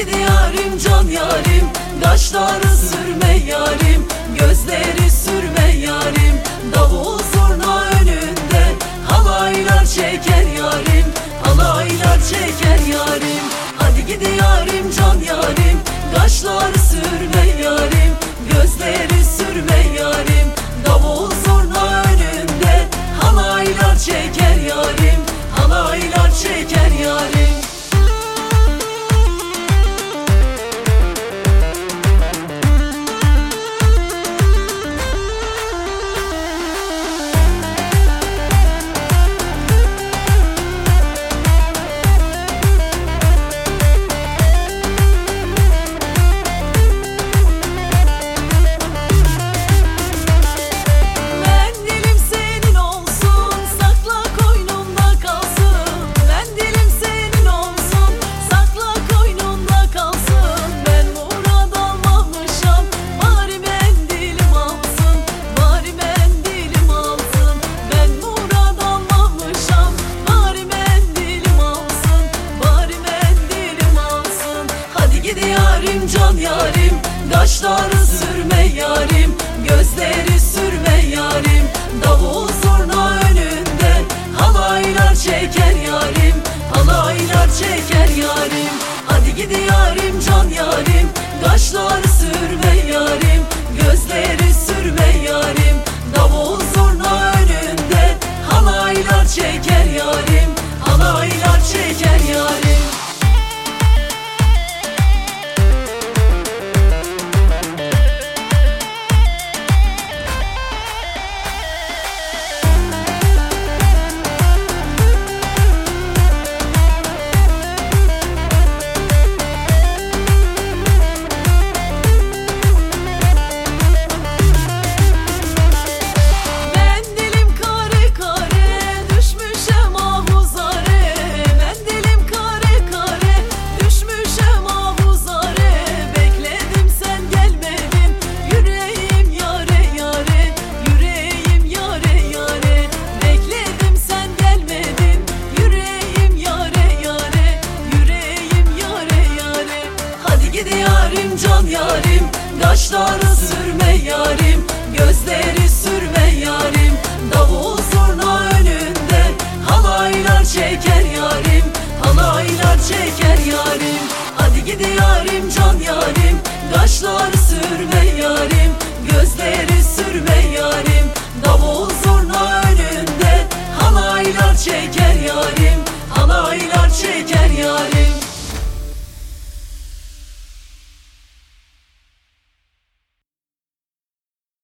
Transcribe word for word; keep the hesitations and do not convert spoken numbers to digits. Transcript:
gidi yarim, can yarim, kaşları sürme yarim, gözleri sürme yarim, davul zurna önünde halaylar çeker yarim, halaylar çeker yarim. Hadi gidi yarim, can yarim, kaşları sürme yarim, gözleri sürme yarim, davul zurna önünde halaylar çeker yarim, halaylar çeker yarim. Gidi yarim, can yarim, kaşları sürme yarim, gözleri sürme yarim, davul zurna önünde halaylar çeker yarim, halaylar çeker yarim. Hadi gidi yarim, can yarim, kaşları sürme yarim, gözleri sürme yarim, davul zurna önünde halaylar çeker yarim, halaylar çeker